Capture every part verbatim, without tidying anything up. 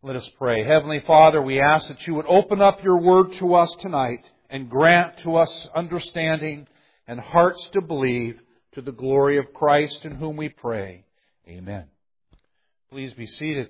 Let us pray. Heavenly Father, we ask that you would open up your word to us tonight and grant to us understanding and hearts to believe, to the glory of Christ in whom we pray. Amen. Please be seated.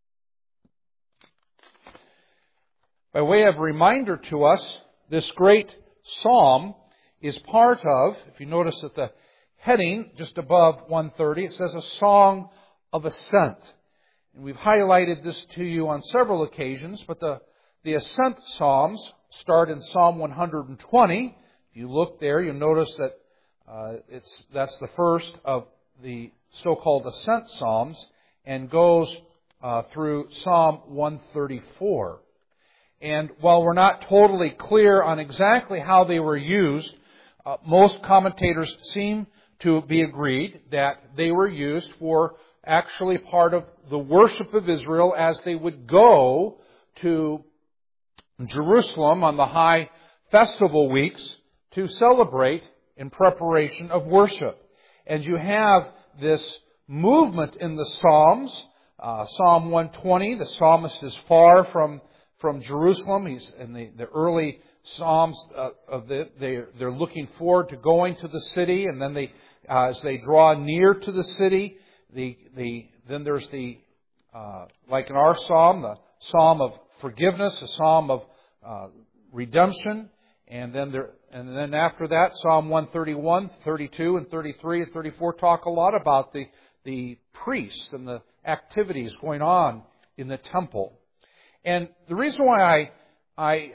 By way of reminder to us, this great psalm is part of, if you notice at the heading just above one thirty, it says a song of ascent. And we've highlighted this to you on several occasions, but the, the ascent psalms start in Psalm one hundred twenty. If you look there, you'll notice that uh, it's that's the first of the so-called ascent psalms and goes uh, through Psalm one thirty-four. And while we're not totally clear on exactly how they were used, uh, most commentators seem to be agreed that they were used for actually part of the worship of Israel as they would go to Jerusalem on the high festival weeks to celebrate in preparation of worship. And you have this movement in the Psalms. Uh, Psalm one twenty, the psalmist is far from, from Jerusalem. He's in the, the early Psalms uh, of the, they, they're looking forward to going to the city, and then they, uh, as they draw near to the city, The, the, then there's the, uh, like in our psalm, the psalm of forgiveness, a psalm of uh, redemption, and then there, and then after that, Psalm one thirty-one, thirty-two, and thirty-three and thirty-four talk a lot about the the priests and the activities going on in the temple. And the reason why I I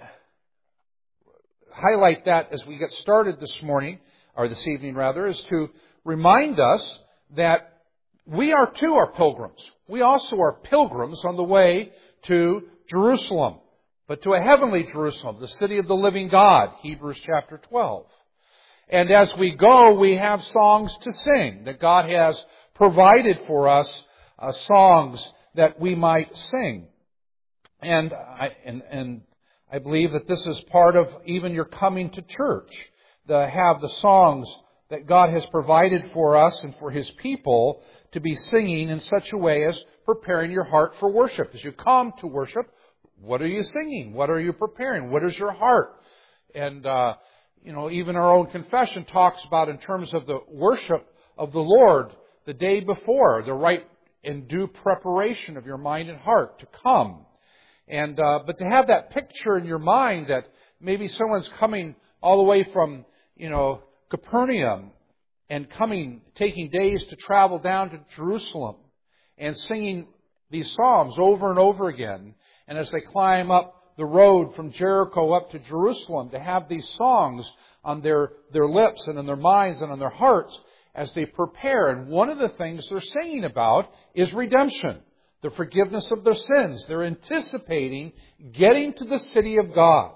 highlight that as we get started this morning, or this evening rather, is to remind us that we are too are pilgrims. We also are pilgrims on the way to Jerusalem, but to a heavenly Jerusalem, the city of the living God, Hebrews chapter twelve. And as we go, we have songs to sing, that God has provided for us uh, songs that we might sing. And I, and, and I believe that this is part of even your coming to church, to have the songs that God has provided for us and for His people to be singing in such a way as preparing your heart for worship. As you come to worship, what are you singing? What are you preparing? What is your heart? And, uh, you know, even our own confession talks about in terms of the worship of the Lord the day before, the right and due preparation of your mind and heart to come. And, uh, but to have that picture in your mind that maybe someone's coming all the way from, you know, Capernaum, and coming, taking days to travel down to Jerusalem and singing these psalms over and over again. And as they climb up the road from Jericho up to Jerusalem, to have these songs on their, their lips and in their minds and on their hearts as they prepare. And one of the things they're singing about is redemption, the forgiveness of their sins. They're anticipating getting to the city of God,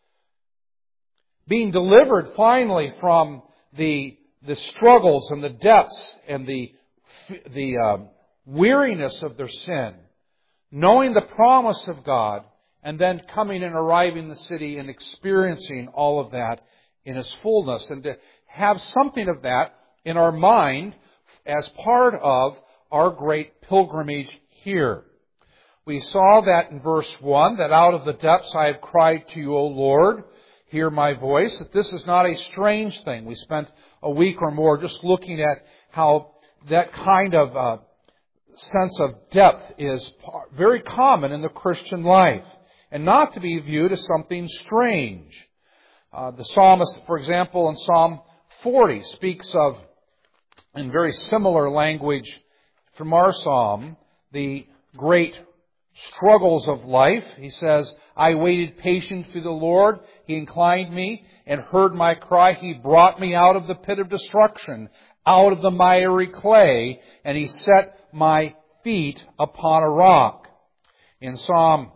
being delivered finally from the the struggles and the depths and the the um, weariness of their sin, knowing the promise of God, and then coming and arriving in the city and experiencing all of that in its fullness, and to have something of that in our mind as part of our great pilgrimage here. We saw that in verse one, that out of the depths I have cried to you, O Lord, hear my voice, that this is not a strange thing. We spent a week or more just looking at how that kind of uh, sense of depth is very common in the Christian life, and not to be viewed as something strange. Uh, the psalmist, for example, in Psalm forty, speaks of, in very similar language from our psalm, the great struggles of life. He says, I waited patiently for the Lord. He inclined me and heard my cry. He brought me out of the pit of destruction, out of the miry clay, and He set my feet upon a rock. In Psalm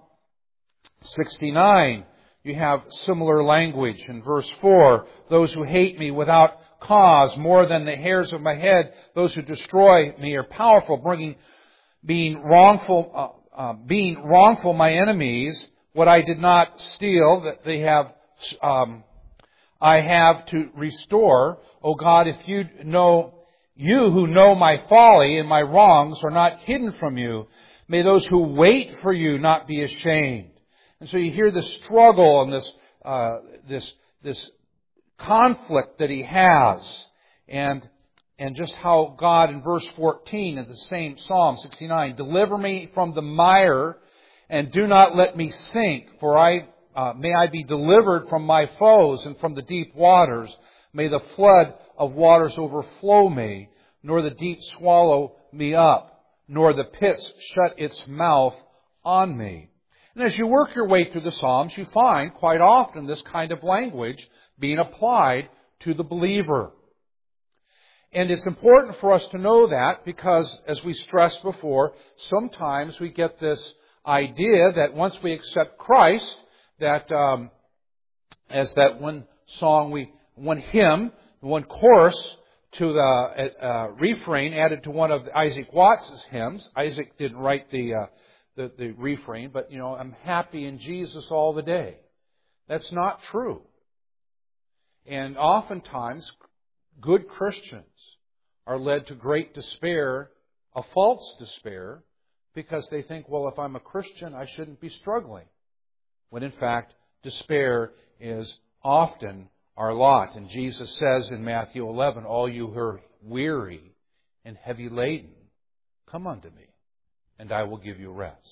sixty-nine, you have similar language. In verse four, those who hate me without cause, more than the hairs of my head, those who destroy me are powerful, bringing, being wrongful, uh, Uh, being wrongful my enemies, what I did not steal, that they have, um, I have to restore. O God, if you know, you who know my folly and my wrongs are not hidden from you. May those who wait for you not be ashamed. And so you hear the struggle and this, uh, this, this conflict that he has. And, and just how God in verse fourteen of the same Psalm sixty-nine, deliver me from the mire and do not let me sink, for I, uh, may I be delivered from my foes and from the deep waters. May the flood of waters overflow me, nor the deep swallow me up, nor the pits shut its mouth on me. And as you work your way through the Psalms, you find quite often this kind of language being applied to the believer. And it's important for us to know that because, as we stressed before, sometimes we get this idea that once we accept Christ, that um, as that one song, we one hymn, one chorus to the uh, refrain added to one of Isaac Watts' hymns. Isaac didn't write the, uh, the the refrain, but you know, I'm happy in Jesus all the day. That's not true. And oftentimes, good Christians are led to great despair, a false despair, because they think, well, if I'm a Christian, I shouldn't be struggling. When in fact, despair is often our lot. And Jesus says in Matthew eleven, all you who are weary and heavy laden, come unto me, and I will give you rest.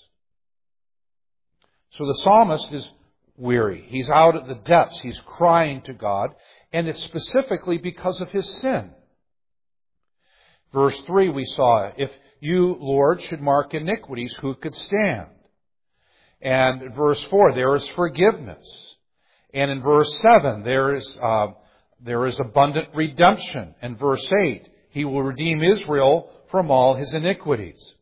So the psalmist is weary. He's out at the depths. He's crying to God, and it's specifically because of his sin. Verse three we saw, if you, Lord, should mark iniquities, who could stand? And in verse four, there is forgiveness. And in verse seven, there is uh, there is abundant redemption. And verse eight, he will redeem Israel from all his iniquities.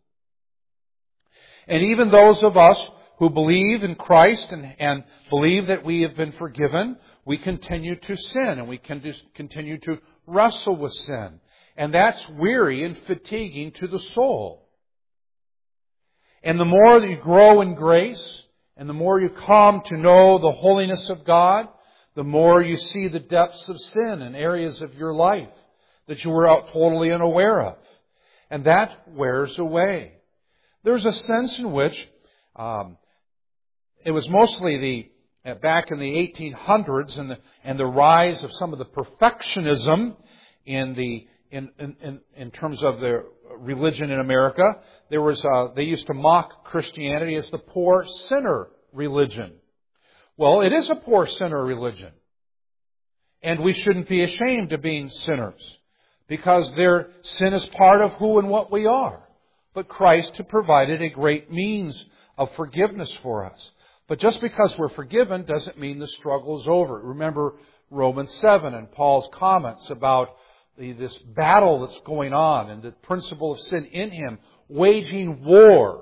And even those of us who believe in Christ and, and believe that we have been forgiven, we continue to sin and we can just continue to wrestle with sin. And that's weary and fatiguing to the soul. And the more that you grow in grace, and the more you come to know the holiness of God, the more you see the depths of sin in areas of your life that you were out totally unaware of. And that wears away. There's a sense in which um, it was mostly the uh, back in the eighteen hundreds and the, and the rise of some of the perfectionism in the In, in, in terms of the religion in America. There was uh, they used to mock Christianity as the poor sinner religion. Well, it is a poor sinner religion. And we shouldn't be ashamed of being sinners, because their sin is part of who and what we are. But Christ has provided a great means of forgiveness for us. But just because we're forgiven doesn't mean the struggle is over. Remember Romans seven and Paul's comments about this battle that's going on and the principle of sin in him, waging war,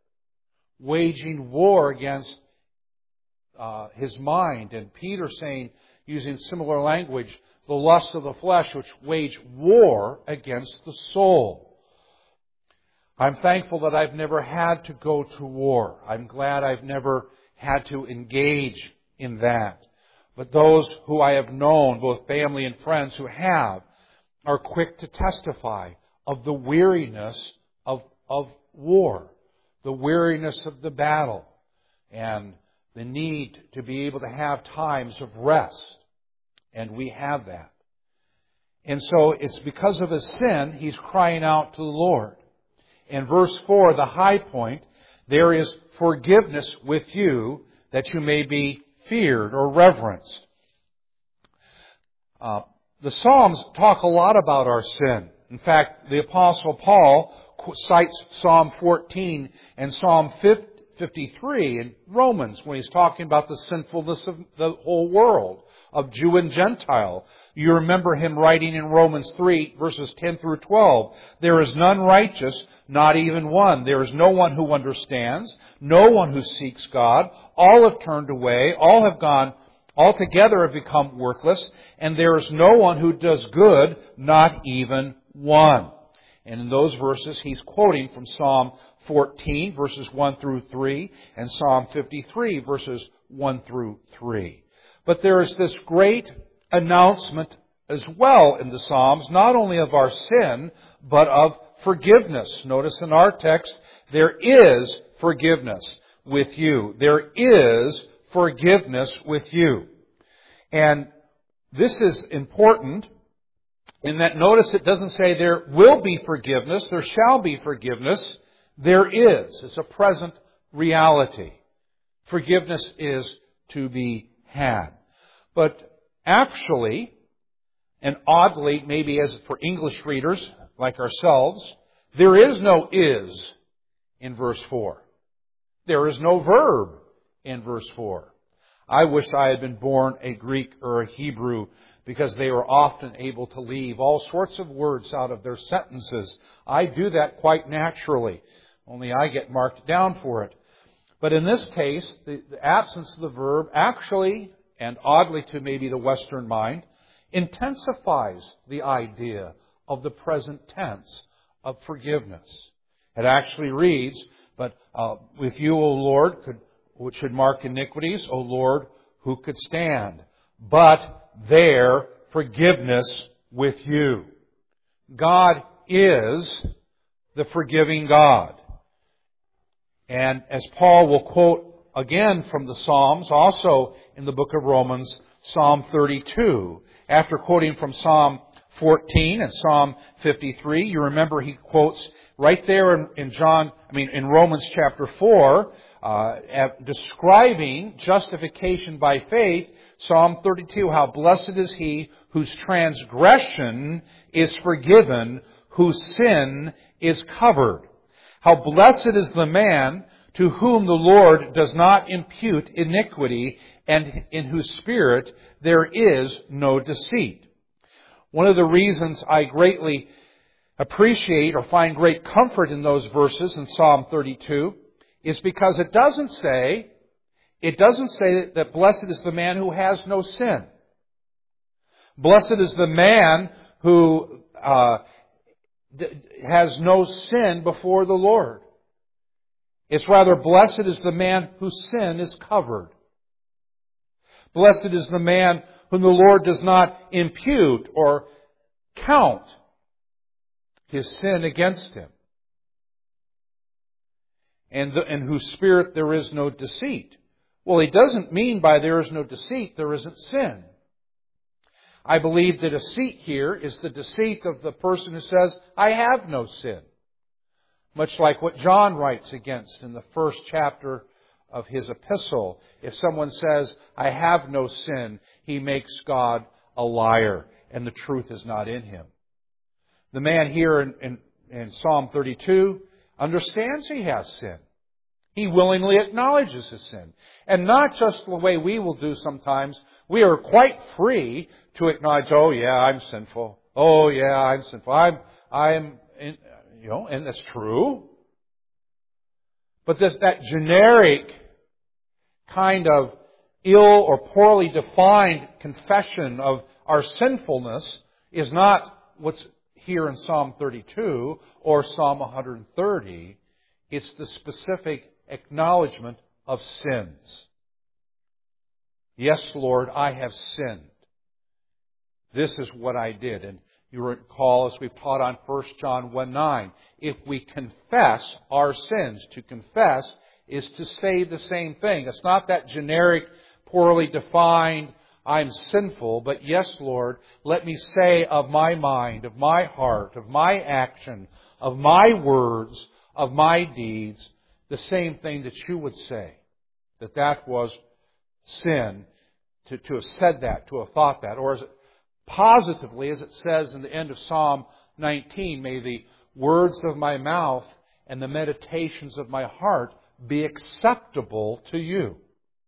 waging war against uh, his mind. And Peter saying, using similar language, the lust of the flesh which wage war against the soul. I'm thankful that I've never had to go to war. I'm glad I've never had to engage in that. But those who I have known, both family and friends who have, are quick to testify of the weariness of, of war, the weariness of the battle, and the need to be able to have times of rest. And we have that. And so it's because of his sin, he's crying out to the Lord. In verse four, the high point, there is forgiveness with you, that you may be feared or reverenced. Uh, The Psalms talk a lot about our sin. In fact, the Apostle Paul cites Psalm fourteen and Psalm fifty-three in Romans when he's talking about the sinfulness of the whole world, of Jew and Gentile. You remember him writing in Romans three, verses ten through twelve, there is none righteous, not even one. There is no one who understands, no one who seeks God. All have turned away, all have gone altogether have become worthless, and there is no one who does good, not even one. And in those verses, he's quoting from Psalm fourteen, verses one through three, and Psalm fifty-three, verses one through three. But there is this great announcement as well in the Psalms, not only of our sin, but of forgiveness. Notice in our text, There is forgiveness with you. There is forgiveness with you. And this is important in that, notice it doesn't say there will be forgiveness, there shall be forgiveness. There is. It's a present reality. Forgiveness is to be had. But actually, and oddly, maybe as for English readers like ourselves, there is no is in verse four. There is no verb in verse four. I wish I had been born a Greek or a Hebrew, because they were often able to leave all sorts of words out of their sentences. I do that quite naturally, only I get marked down for it. But in this case, the, the absence of the verb actually, and oddly to maybe the Western mind, intensifies the idea of the present tense of forgiveness. It actually reads, but uh, with you, O Lord, could, which should mark iniquities, O Lord, who could stand? But there forgiveness with you. God is the forgiving God. And as Paul will quote again from the Psalms, also in the book of Romans, Psalm thirty-two, after quoting from Psalm fourteen and Psalm fifty-three, you remember he quotes right there in, in John, I mean in Romans chapter four, uh, describing justification by faith, Psalm thirty-two, how blessed is he whose transgression is forgiven, whose sin is covered. How blessed is the man to whom the Lord does not impute iniquity, and in whose spirit there is no deceit. One of the reasons I greatly appreciate or find great comfort in those verses in Psalm thirty-two is because it doesn't say, it doesn't say that blessed is the man who has no sin. Blessed is the man who uh, has no sin before the Lord. It's rather, blessed is the man whose sin is covered. Blessed is the man whom the Lord does not impute or count his sin against him, and, the, and whose spirit there is no deceit. Well, he doesn't mean by there is no deceit, there isn't sin. I believe the deceit here is the deceit of the person who says, I have no sin. Much like what John writes against in the first chapter of his epistle. If someone says, I have no sin, he makes God a liar, and the truth is not in him. The man here in, in, in Psalm thirty-two understands he has sin. He willingly acknowledges his sin. And not just the way we will do sometimes. We are quite free to acknowledge, oh yeah, I'm sinful. Oh yeah, I'm sinful. I'm, I'm, in, you know, and that's true. But this, that generic kind of ill or poorly defined confession of our sinfulness is not what's here in Psalm thirty-two or Psalm one thirty. It's the specific acknowledgement of sins. Yes, Lord, I have sinned. This is what I did. And you recall, as we've taught on First John one nine, if we confess our sins, to confess is to say the same thing. It's not that generic, poorly defined, I'm sinful, but yes, Lord, let me say of my mind, of my heart, of my action, of my words, of my deeds, the same thing that you would say. That that was sin, to, to have said that, to have thought that. Or as it, positively, as it says in the end of Psalm nineteen, may the words of my mouth and the meditations of my heart be acceptable to you.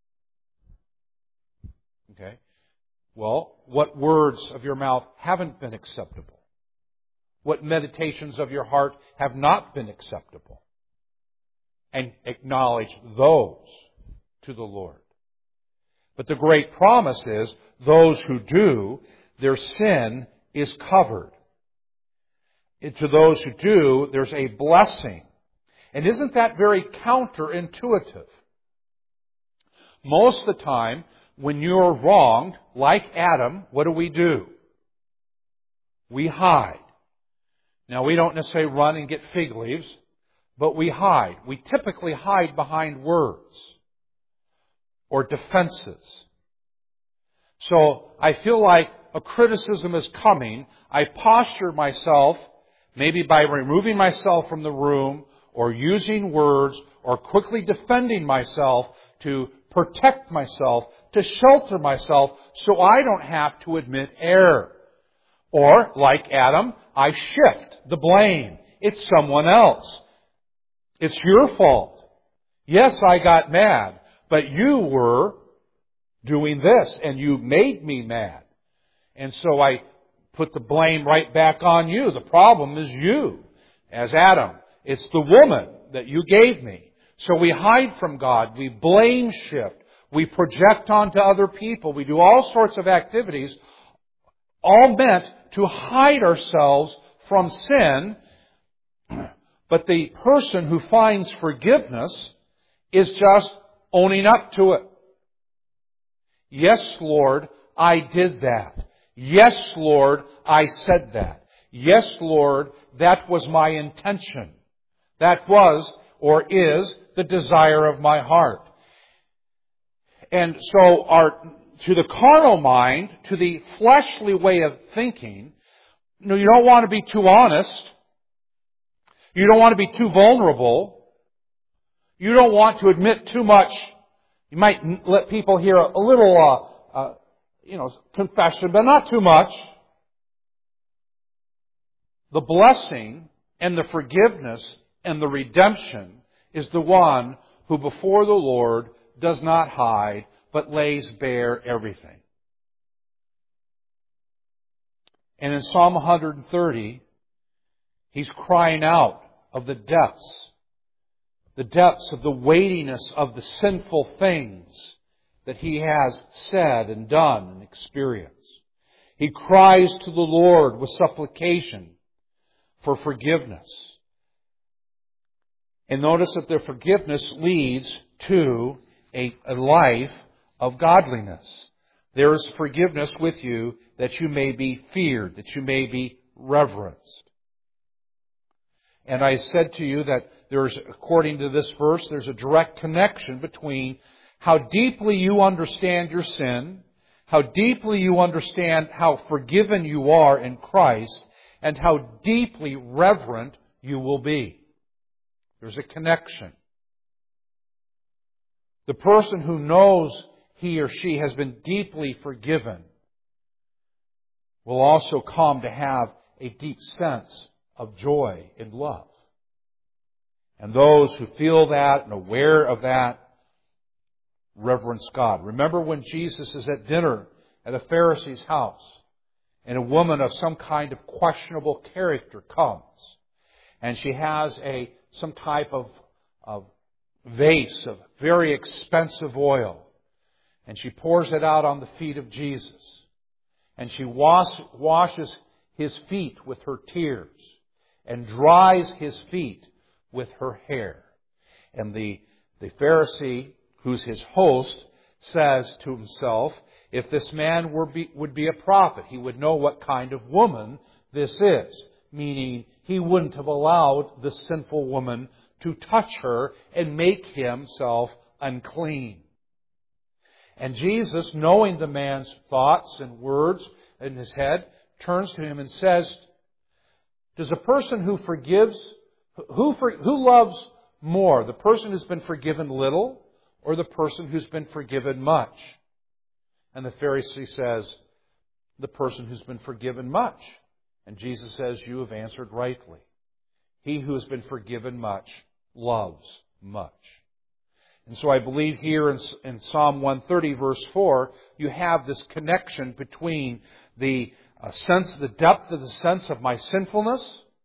Okay? Well, what words of your mouth haven't been acceptable? What meditations of your heart have not been acceptable? And acknowledge those to the Lord. But the great promise is, those who do, their sin is covered. And to those who do, there's a blessing. And isn't that very counterintuitive? Most of the time, when you're wronged, like Adam, what do we do? We hide. Now, we don't necessarily run and get fig leaves, but we hide. We typically hide behind words or defenses. So I feel like a criticism is coming. I posture myself, maybe by removing myself from the room or using words or quickly defending myself to protect myself, to shelter myself so I don't have to admit error. Or, like Adam, I shift the blame. It's someone else. It's your fault. Yes, I got mad, but you were doing this and you made me mad. And so I put the blame right back on you. The problem is you, as Adam. It's the woman that you gave me. So we hide from God. We blame shift. We project onto other people. We do all sorts of activities, all meant to hide ourselves from sin. But the person who finds forgiveness is just owning up to it. Yes, Lord, I did that. Yes, Lord, I said that. Yes, Lord, that was my intention. That was or is the desire of my heart. And so our, to the carnal mind, to the fleshly way of thinking, you know, you don't want to be too honest. You don't want to be too vulnerable. You don't want to admit too much. You might let people hear a, a little, uh, uh, you know, confession, but not too much. The blessing and the forgiveness and the redemption is the one who before the Lord does not hide, but lays bare everything. And in Psalm one thirty, he's crying out of the depths, the depths of the weightiness of the sinful things that he has said and done and experienced. He cries to the Lord with supplication for forgiveness. And notice that the forgiveness leads to a, a life of godliness. There is forgiveness with you that you may be feared, that you may be reverenced. And I said to you that there's, according to this verse, there's a direct connection between how deeply you understand your sin, how deeply you understand how forgiven you are in Christ, and how deeply reverent you will be. There's a connection. The person who knows he or she has been deeply forgiven will also come to have a deep sense of joy and love. And those who feel that and aware of that reverence God. Remember when Jesus is at dinner at a Pharisee's house and a woman of some kind of questionable character comes and she has a some type of, of vase of very expensive oil and she pours it out on the feet of Jesus and she wash, washes his feet with her tears and dries his feet with her hair. And the, the Pharisee, who's his host, says to himself, if this man were be, would be a prophet, he would know what kind of woman this is. Meaning, he wouldn't have allowed the sinful woman to touch her and make himself unclean. And Jesus, knowing the man's thoughts and words in his head, turns to him and says, does a person who forgives, who, for, who loves more, the person who's been forgiven little or the person who's been forgiven much? And the Pharisee says, the person who's been forgiven much. And Jesus says, you have answered rightly. He who has been forgiven much loves much. And so I believe here in, in Psalm one thirty, verse four, you have this connection between the uh, sense, the depth of the sense of my sinfulness,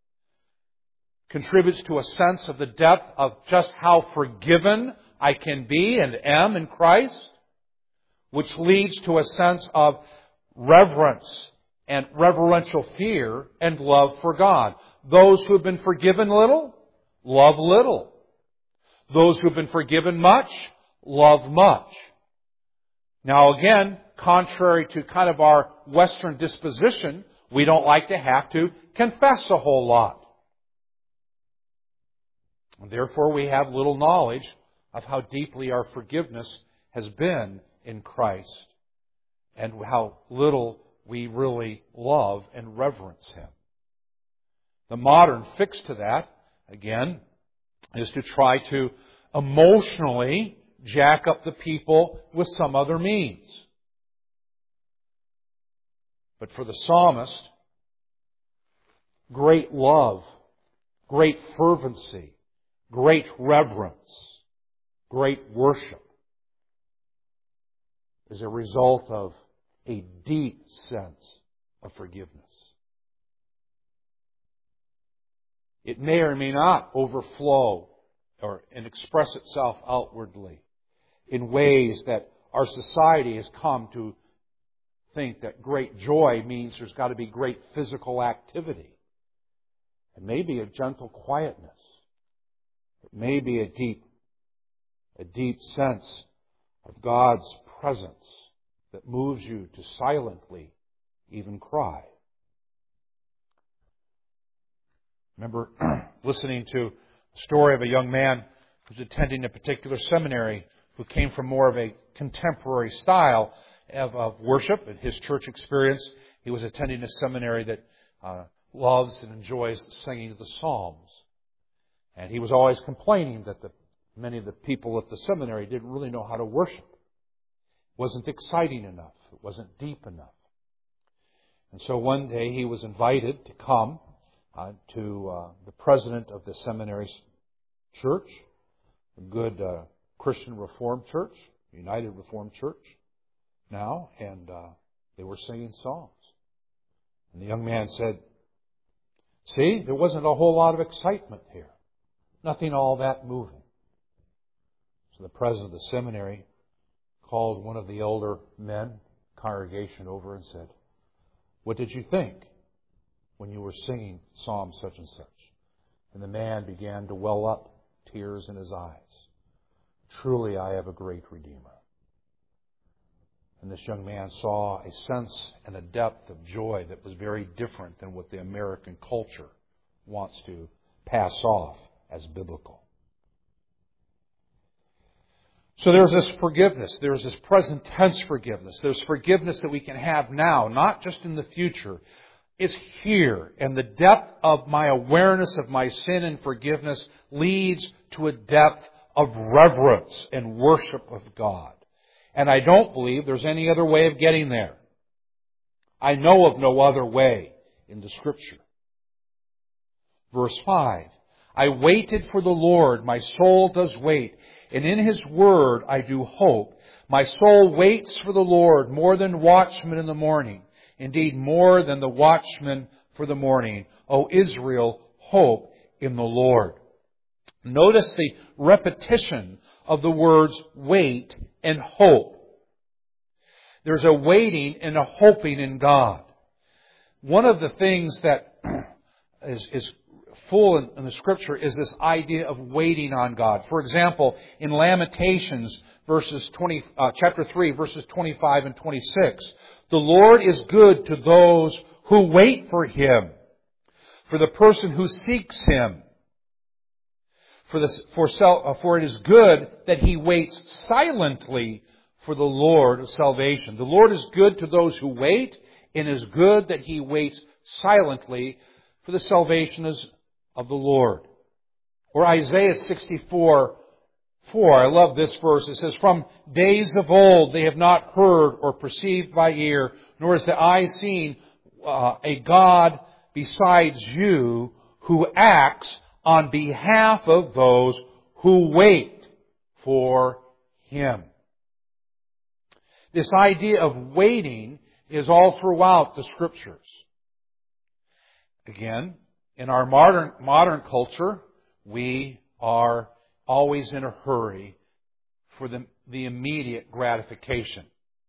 contributes to a sense of the depth of just how forgiven I can be and am in Christ, which leads to a sense of reverence and reverential fear and love for God. Those who have been forgiven little, love little. Those who have been forgiven much, love much. Now again, contrary to kind of our Western disposition, we don't like to have to confess a whole lot. Therefore, we have little knowledge of how deeply our forgiveness has been in Christ and how little we really love and reverence Him. The modern fix to that, again, is to try to emotionally jack up the people with some other means. But for the psalmist, great love, great fervency, great reverence, great worship is a result of a deep sense of forgiveness. It may or may not overflow or and express itself outwardly in ways that our society has come to think that great joy means there's got to be great physical activity. It may be a gentle quietness. It may be a deep, a deep sense of God's presence that moves you to silently even cry. Remember listening to the story of a young man who was attending a particular seminary who came from more of a contemporary style of, of worship. In his church experience, he was attending a seminary that uh, loves and enjoys singing the Psalms. And he was always complaining that the, many of the people at the seminary didn't really know how to worship. It wasn't exciting enough. It wasn't deep enough. And so one day he was invited to come uh, to uh, the president of the seminary's church, a good uh, Christian Reformed church, United Reformed Church now, and uh, they were singing songs. And the young man said, "See, there wasn't a whole lot of excitement here. Nothing all that moving." So the president of the seminary called one of the elder men, congregation, over and said, "What did you think when you were singing Psalm such and such?" And the man began to well up, tears in his eyes. "Truly I have a great Redeemer." And this young man saw a sense and a depth of joy that was very different than what the American culture wants to pass off as biblical. So there's this forgiveness. There's this present tense forgiveness. There's forgiveness that we can have now, not just in the future. It's here. And the depth of my awareness of my sin and forgiveness leads to a depth of reverence and worship of God. And I don't believe there's any other way of getting there. I know of no other way in the Scripture. Verse five, "I waited for the Lord, my soul does wait, and in His word I do hope. My soul waits for the Lord more than watchmen in the morning. Indeed, more than the watchmen for the morning. O Israel, hope in the Lord." Notice the repetition of the words wait and hope. There's a waiting and a hoping in God. One of the things that is, is full in, in the Scripture is this idea of waiting on God. For example, in Lamentations, verses twenty, uh, chapter three, verses twenty-five and twenty-six, "The Lord is good to those who wait for Him, for the person who seeks Him. For, this, for, for it is good that he waits silently for the Lord of salvation." The Lord is good to those who wait, and it is good that He waits silently for the salvation of the Lord. Or Isaiah sixty-four four, I love this verse. It says, "From days of old they have not heard or perceived by ear, nor has the eye seen uh, a God besides you who acts on behalf of those who wait for Him." This idea of waiting is all throughout the Scriptures. Again, in our modern modern culture, we are always in a hurry for the, the immediate gratification.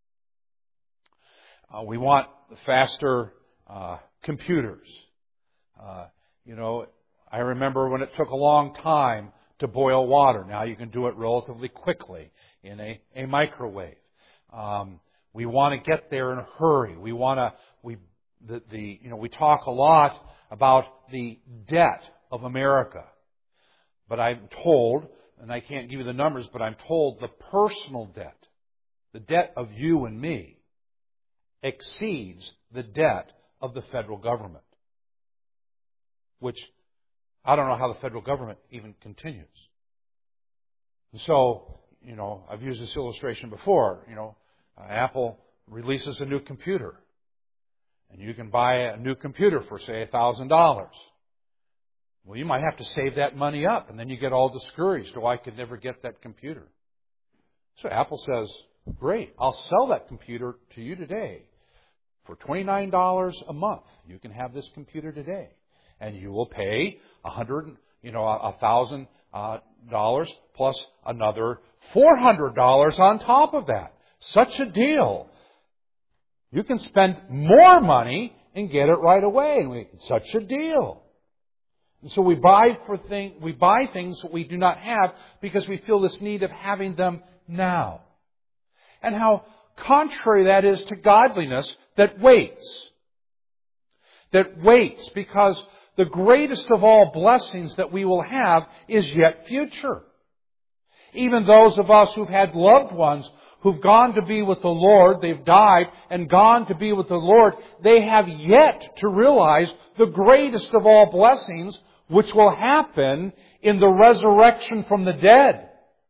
Uh, we want faster uh, computers. Uh, you know, I remember when it took a long time to boil water. Now you can do it relatively quickly in a, a microwave. Um, we want to get there in a hurry. We want to, we, the, the, you know, we talk a lot about the debt of America. but I'm told, and I can't give you the numbers, but I'm told the personal debt, the debt of you and me, exceeds the debt of the federal government. Which, I don't know how the federal government even continues. And so, you know, I've used this illustration before. You know, uh, Apple releases a new computer. And you can buy a new computer for, say, one thousand dollars. Well, you might have to save that money up, and then you get all discouraged. Oh, I could never get that computer. So Apple says, great, I'll sell that computer to you today for twenty-nine dollars a month. You can have this computer today. And you will pay a hundred, you know, a thousand dollars plus another four hundred dollars on top of that. Such a deal. You can spend more money and get it right away. And we, such a deal. And so we buy for thing, we buy things that we do not have because we feel this need of having them now. And how contrary that is to godliness that waits. That waits because the greatest of all blessings that we will have is yet future. Even those of us who've had loved ones who've gone to be with the Lord, they've died and gone to be with the Lord, they have yet to realize the greatest of all blessings, which will happen in the resurrection from the dead.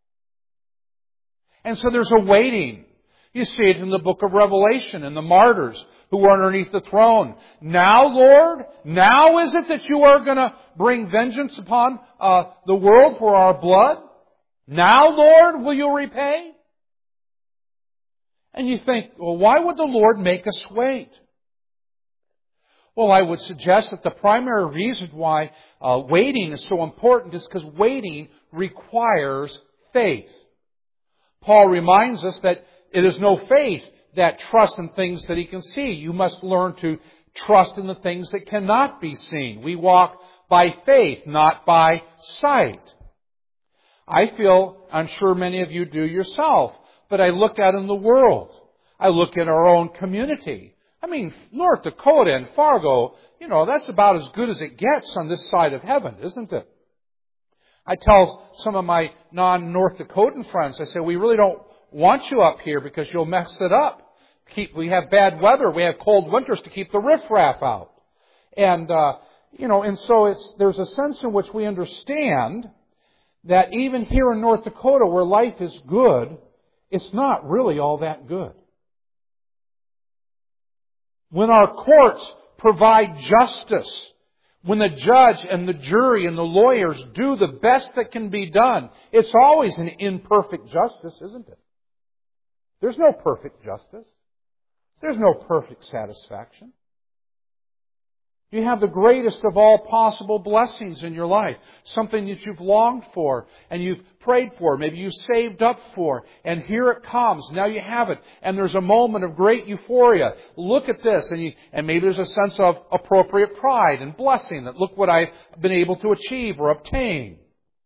And so there's a waiting. You see it in the book of Revelation, in the martyrs who are underneath the throne. Now, Lord, now is it that you are going to bring vengeance upon uh, the world for our blood? Now, Lord, will you repay? And you think, well, why would the Lord make us wait? Well, I would suggest that the primary reason why uh, waiting is so important is because waiting requires faith. Paul reminds us that it is no faith that trusts in things that he can see. You must learn to trust in the things that cannot be seen. We walk by faith, not by sight. I feel, I'm sure many of you do yourself, but I look out in the world. I look at our own community. I mean, North Dakota and Fargo, you know, that's about as good as it gets on this side of heaven, isn't it? I tell some of my non-North Dakotan friends, I say, we really don't want you up here because you'll mess it up. Keep, we have bad weather. We have cold winters to keep the riffraff out. And, uh, you know, and so it's, there's a sense in which we understand that even here in North Dakota where life is good, it's not really all that good. When our courts provide justice, when the judge and the jury and the lawyers do the best that can be done, it's always an imperfect justice, isn't it? There's no perfect justice. There's no perfect satisfaction. You have the greatest of all possible blessings in your life. Something that you've longed for and you've prayed for. Maybe you've saved up for. And here it comes. Now you have it. And there's a moment of great euphoria. Look at this. And, you, and maybe there's a sense of appropriate pride and blessing that look what I've been able to achieve or obtain.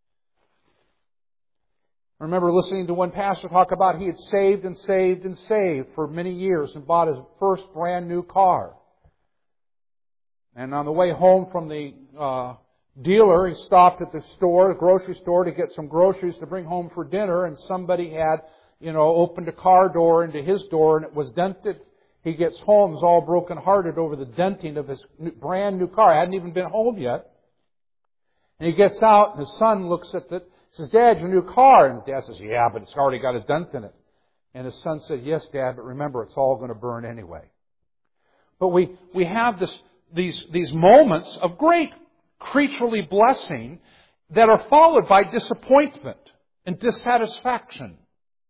I remember listening to one pastor talk about he had saved and saved and saved for many years and bought his first brand new car. And on the way home from the uh, dealer, he stopped at the store, the grocery store, to get some groceries to bring home for dinner. And somebody had, you know, opened a car door into his door, and it was dented. He gets home, is all broken-hearted over the denting of his new, brand new car. It hadn't even been home yet. And he gets out, and his son looks at it. He says, "Dad, your new car." And Dad says, "Yeah, but it's already got a dent in it." And his son said, "Yes, Dad, but remember, it's all going to burn anyway." But we we have this. These, these moments of great creaturely blessing that are followed by disappointment and dissatisfaction.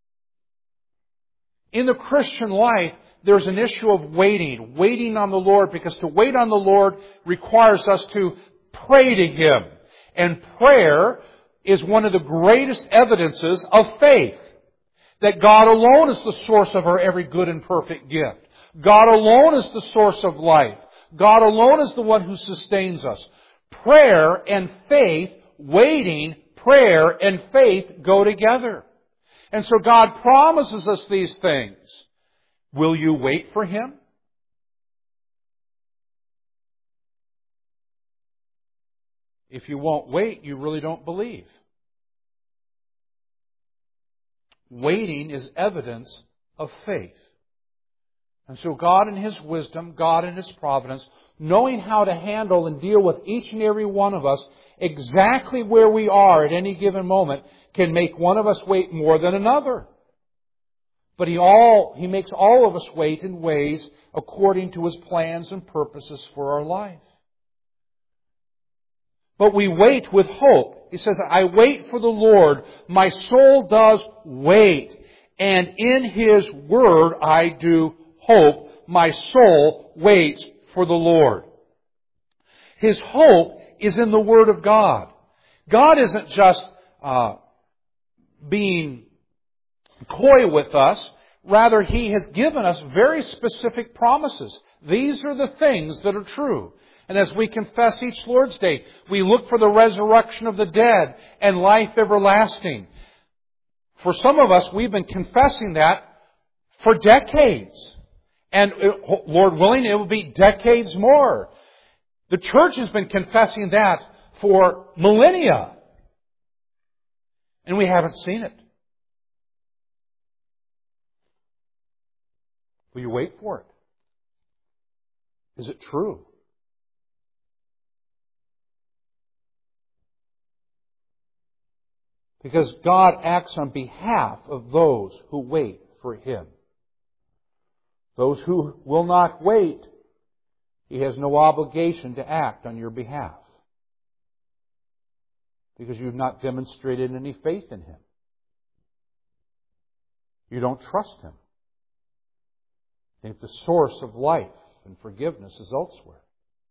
In the Christian life, there's an issue of waiting, waiting on the Lord, because to wait on the Lord requires us to pray to Him. And prayer is one of the greatest evidences of faith. That God alone is the source of our every good and perfect gift. God alone is the source of life. God alone is the one who sustains us. Prayer and faith, waiting, prayer and faith go together. And so God promises us these things. Will you wait for Him? If you won't wait, you really don't believe. Waiting is evidence of faith. And so God in His wisdom, God in His providence, knowing how to handle and deal with each and every one of us exactly where we are at any given moment, can make one of us wait more than another. But He all He makes all of us wait in ways according to His plans and purposes for our life. But we wait with hope. He says, I wait for the Lord. My soul does wait. And in His Word I do hope. My soul waits for the Lord. His hope is in the Word of God. God isn't just uh, being coy with us. Rather, He has given us very specific promises. These are the things that are true. And as we confess each Lord's Day, we look for the resurrection of the dead and life everlasting. For some of us, we've been confessing that for decades. And Lord willing, it will be decades more. The church has been confessing that for millennia. And we haven't seen it. Will you wait for it? Is it true? Because God acts on behalf of those who wait for Him. Those who will not wait, He has no obligation to act on your behalf. Because you've not demonstrated any faith in Him. You don't trust Him. I think the source of life and forgiveness is elsewhere.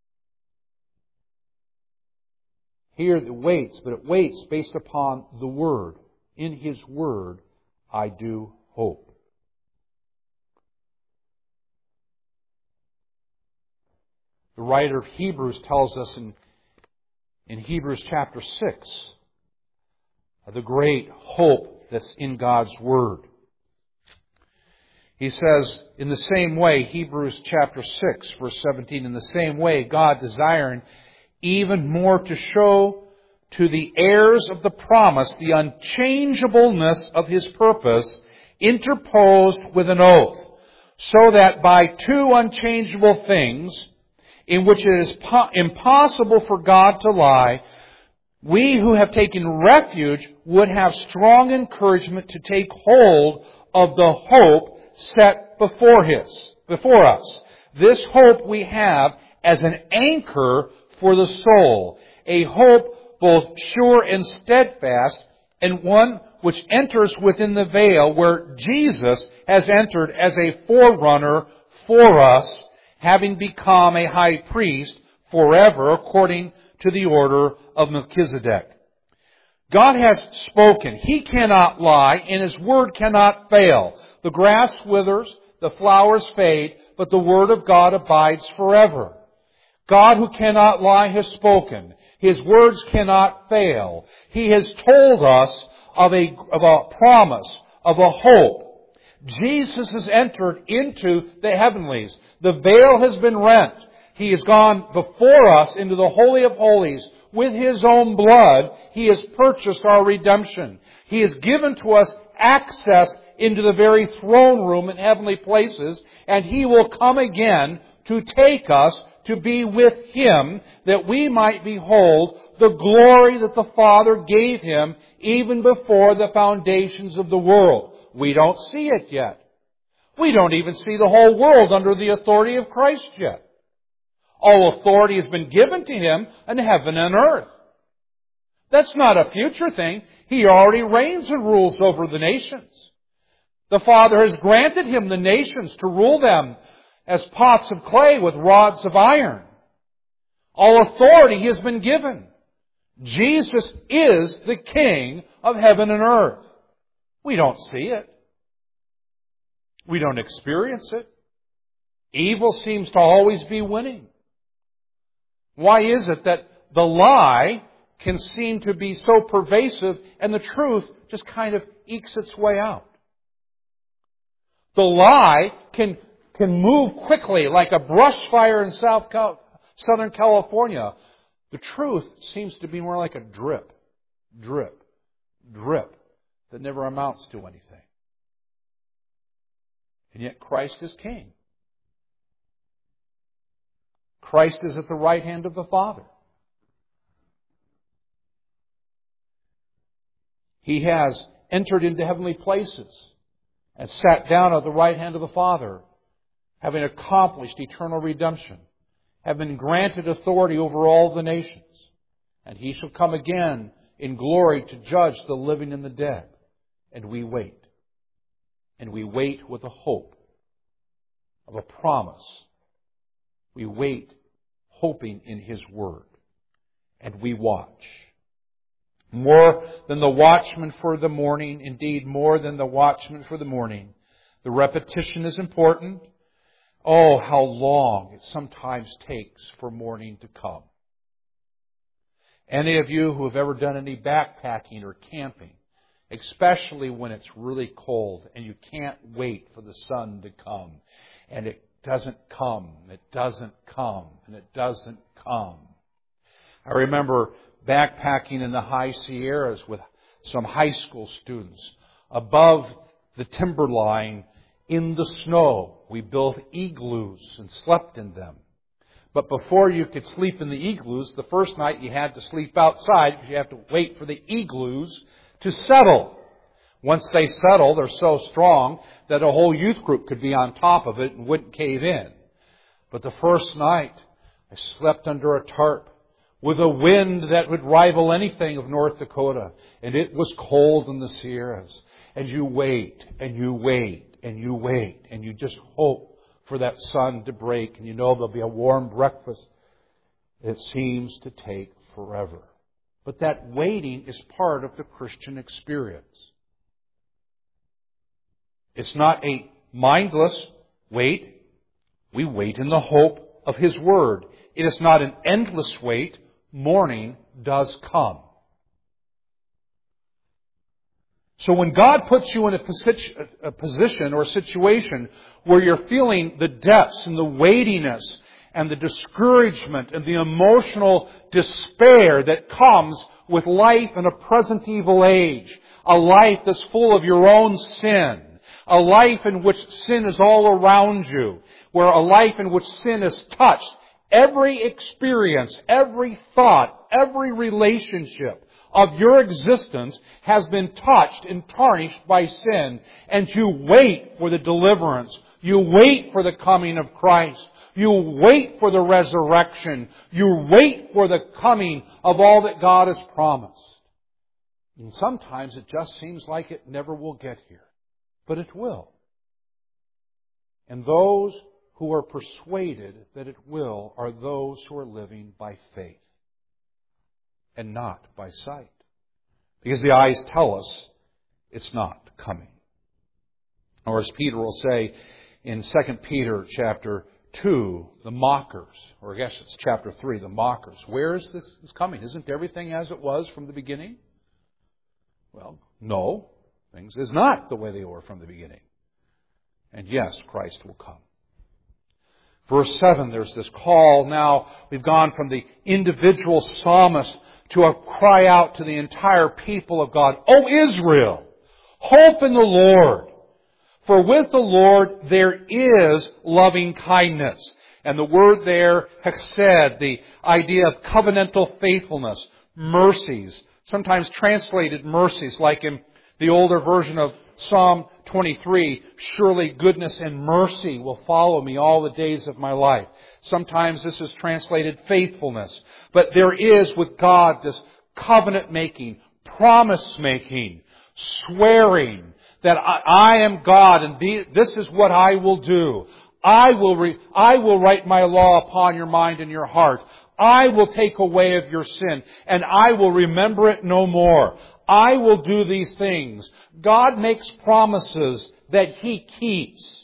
Here it waits, but it waits based upon the Word. In His Word, I do hope. The writer of Hebrews tells us in, in Hebrews chapter six of the great hope that's in God's Word. He says, in the same way, Hebrews chapter six, verse seventeen, in the same way, God desiring even more to show to the heirs of the promise the unchangeableness of His purpose, interposed with an oath, so that by two unchangeable things, in which it is po- impossible for God to lie, we who have taken refuge would have strong encouragement to take hold of the hope set before his, before us. This hope we have as an anchor for the soul, a hope both sure and steadfast, and one which enters within the veil where Jesus has entered as a forerunner for us, having become a high priest forever according to the order of Melchizedek. God has spoken. He cannot lie, and His word cannot fail. The grass withers, the flowers fade, but the word of God abides forever. God, who cannot lie, has spoken. His words cannot fail. He has told us of a, of a promise, of a hope. Jesus has entered into the heavenlies. The veil has been rent. He has gone before us into the Holy of Holies. With His own blood, He has purchased our redemption. He has given to us access into the very throne room in heavenly places, and He will come again to take us to be with Him, that we might behold the glory that the Father gave Him even before the foundations of the world. We don't see it yet. We don't even see the whole world under the authority of Christ yet. All authority has been given to Him in heaven and earth. That's not a future thing. He already reigns and rules over the nations. The Father has granted Him the nations to rule them as pots of clay with rods of iron. All authority has been given. Jesus is the King of heaven and earth. We don't see it. We don't experience it. Evil seems to always be winning. Why is it that the lie can seem to be so pervasive and the truth just kind of ekes its way out? The lie can can move quickly like a brush fire in South Cal- Southern California. The truth seems to be more like a drip, drip, drip that never amounts to anything. And yet Christ is King. Christ is at the right hand of the Father. He has entered into heavenly places and sat down at the right hand of the Father, having accomplished eternal redemption, having granted authority over all the nations. And He shall come again in glory to judge the living and the dead. And we wait. And we wait with a hope of a promise. We wait hoping in His Word. And we watch. More than the watchman for the morning, indeed more than the watchman for the morning, the repetition is important. Oh, how long it sometimes takes for morning to come. Any of you who have ever done any backpacking or camping, especially when it's really cold and you can't wait for the sun to come, and it doesn't come, it doesn't come, and it doesn't come. I remember backpacking in the high Sierras with some high school students above the timberline in the snow. We built igloos and slept in them. But before you could sleep in the igloos, the first night you had to sleep outside because you have to wait for the igloos to settle. Once they settle, they're so strong that a whole youth group could be on top of it and wouldn't cave in. But the first night, I slept under a tarp with a wind that would rival anything of North Dakota. And it was cold in the Sierras. And you wait, and you wait, and you wait, and you just hope for that sun to break. And you know there'll be a warm breakfast. It seems to take forever. But that waiting is part of the Christian experience. It's not a mindless wait. We wait in the hope of His Word. It is not an endless wait. Morning does come. So when God puts you in a position, a position or a situation where you're feeling the depths and the weightiness and the discouragement and the emotional despair that comes with life in a present evil age, a life that's full of your own sin, a life in which sin is all around you, where a life in which sin is touched, every experience, every thought, every relationship of your existence has been touched and tarnished by sin. And you wait for the deliverance. You wait for the coming of Christ. You wait for the resurrection. You wait for the coming of all that God has promised. And sometimes it just seems like it never will get here. But it will. And those who are persuaded that it will are those who are living by faith and not by sight. Because the eyes tell us it's not coming. Or as Peter will say in Second Peter chapter two, the mockers, or I guess it's chapter three, the mockers. Where is this coming? Isn't everything as it was from the beginning? Well, no. Things is not the way they were from the beginning. And yes, Christ will come. Verse seven, there's this call. Now we've gone from the individual psalmist to a cry out to the entire people of God. O Israel, hope in the Lord. For with the Lord there is loving kindness. And the word there, hesed, the idea of covenantal faithfulness, mercies, sometimes translated mercies, like in the older version of Psalm twenty-three, surely goodness and mercy will follow me all the days of my life. Sometimes this is translated faithfulness. But there is with God this covenant-making, promise-making, swearing that I, I am God and the, this is what I will do. I will, re, I will write my law upon your mind and your heart. I will take away of your sin and I will remember it no more. I will do these things. God makes promises that He keeps.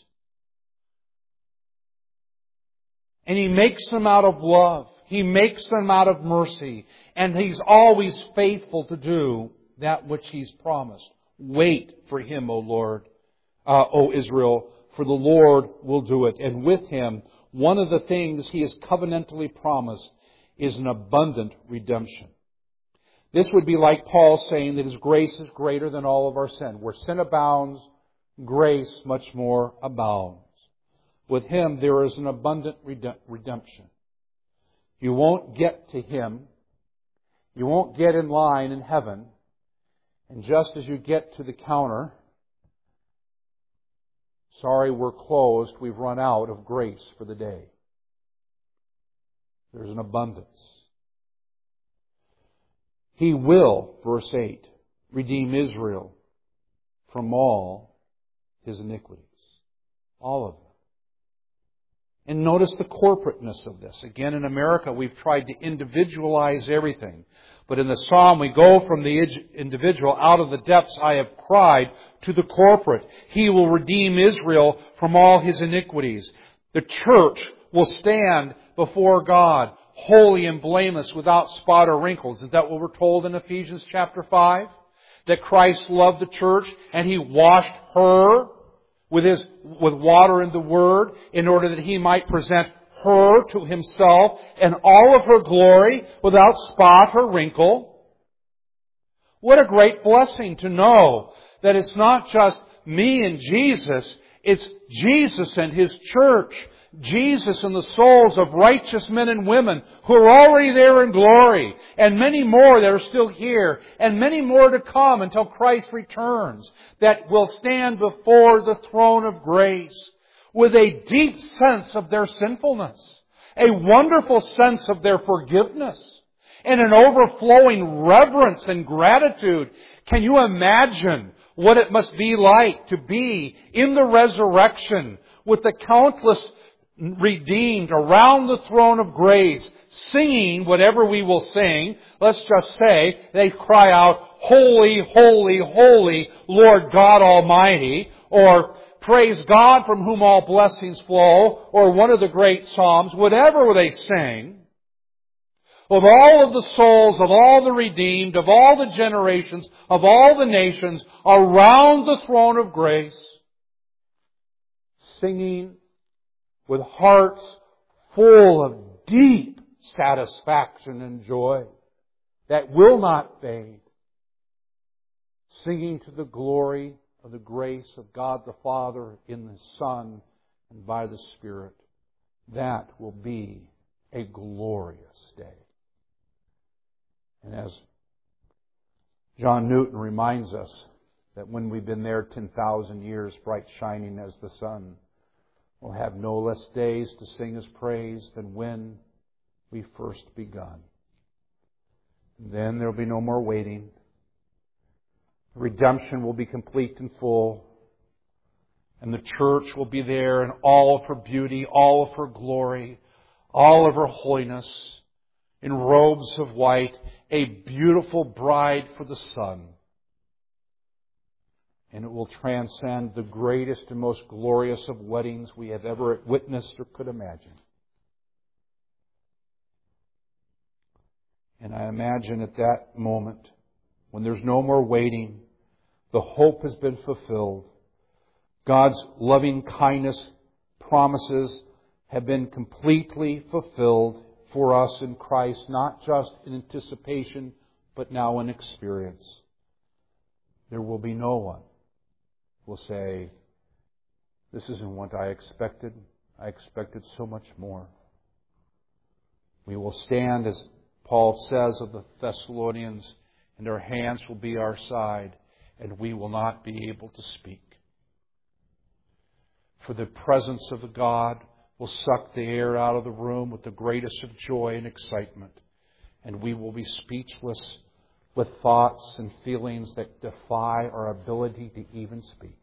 And He makes them out of love. He makes them out of mercy. And He's always faithful to do that which He's promised. Wait for Him, O Lord, uh, O Israel, for the Lord will do it. And with Him, one of the things He has covenantally promised is an abundant redemption. This would be like Paul saying that His grace is greater than all of our sin. Where sin abounds, grace much more abounds. With Him there is an abundant redemption. You won't get to Him. You won't get in line in heaven. And just as you get to the counter, sorry, we're closed. We've run out of grace for the day. There's an abundance. He will, verse eight, redeem Israel from all his iniquities. All of them. And notice the corporateness of this. Again, in America, we've tried to individualize everything. But in the Psalm, we go from the individual, out of the depths I have cried, to the corporate. He will redeem Israel from all his iniquities. The church will stand before God, holy and blameless, without spot or wrinkles. Is that what we're told in Ephesians chapter five? That Christ loved the church and He washed her with His with water and the Word in order that He might present her to Himself and all of her glory without spot or wrinkle. What a great blessing to know that it's not just me and Jesus, it's Jesus and His church. Jesus and the souls of righteous men and women who are already there in glory, and many more that are still here, and many more to come until Christ returns, that will stand before the throne of grace with a deep sense of their sinfulness, a wonderful sense of their forgiveness, and an overflowing reverence and gratitude. Can you imagine what it must be like to be in the resurrection with the countless redeemed around the throne of grace, singing whatever we will sing? Let's just say they cry out, "Holy, holy, holy, Lord God Almighty," or "Praise God from whom all blessings flow," or one of the great psalms, whatever they sing, of all of the souls, of all the redeemed, of all the generations, of all the nations, around the throne of grace, singing with hearts full of deep satisfaction and joy that will not fade, singing to the glory of the grace of God the Father in the Son and by the Spirit. That will be a glorious day. And as John Newton reminds us, that when we've been there ten thousand years, bright shining as the sun, we'll have no less days to sing His praise than when we first begun. And then there will be no more waiting. Redemption will be complete and full. And the church will be there in all of her beauty, all of her glory, all of her holiness, in robes of white, a beautiful bride for the Son. And it will transcend the greatest and most glorious of weddings we have ever witnessed or could imagine. And I imagine at that moment, when there's no more waiting, the hope has been fulfilled. God's loving kindness promises have been completely fulfilled for us in Christ, not just in anticipation, but now in experience. There will be no one who will say, "This isn't what I expected. I expected so much more." We will stand, as Paul says of the Thessalonians, and our hands will be our side, and we will not be able to speak. For the presence of God will suck the air out of the room with the greatest of joy and excitement, and we will be speechless with thoughts and feelings that defy our ability to even speak.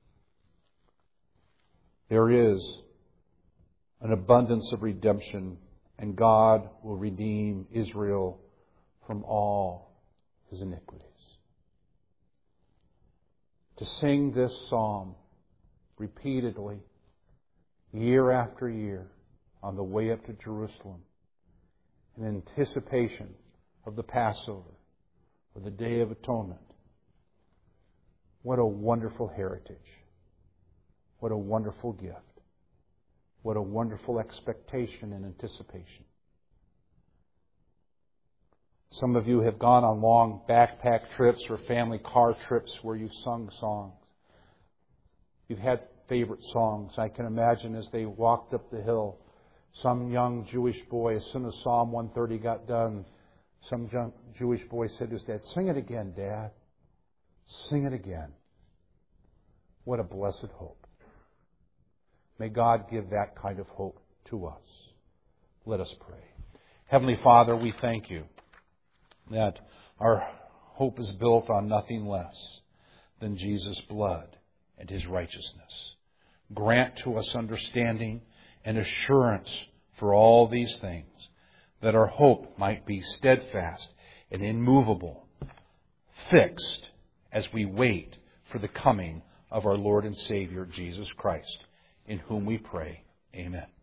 There is an abundance of redemption, and God will redeem Israel from all his iniquities. To sing this psalm repeatedly, year after year, on the way up to Jerusalem, in anticipation of the Passover, or the Day of Atonement. What a wonderful heritage. What a wonderful gift. What a wonderful expectation and anticipation. Some of you have gone on long backpack trips or family car trips where you've sung songs. You've had favorite songs. I can imagine as they walked up the hill, some young Jewish boy, as soon as Psalm one thirty got done, some young Jewish boy said to his dad, "Sing it again, Dad. Sing it again." What a blessed hope. May God give that kind of hope to us. Let us pray. Heavenly Father, we thank You that our hope is built on nothing less than Jesus' blood and His righteousness. Grant to us understanding and assurance for all these things, that our hope might be steadfast and immovable, fixed as we wait for the coming of our Lord and Savior, Jesus Christ, in whom we pray. Amen.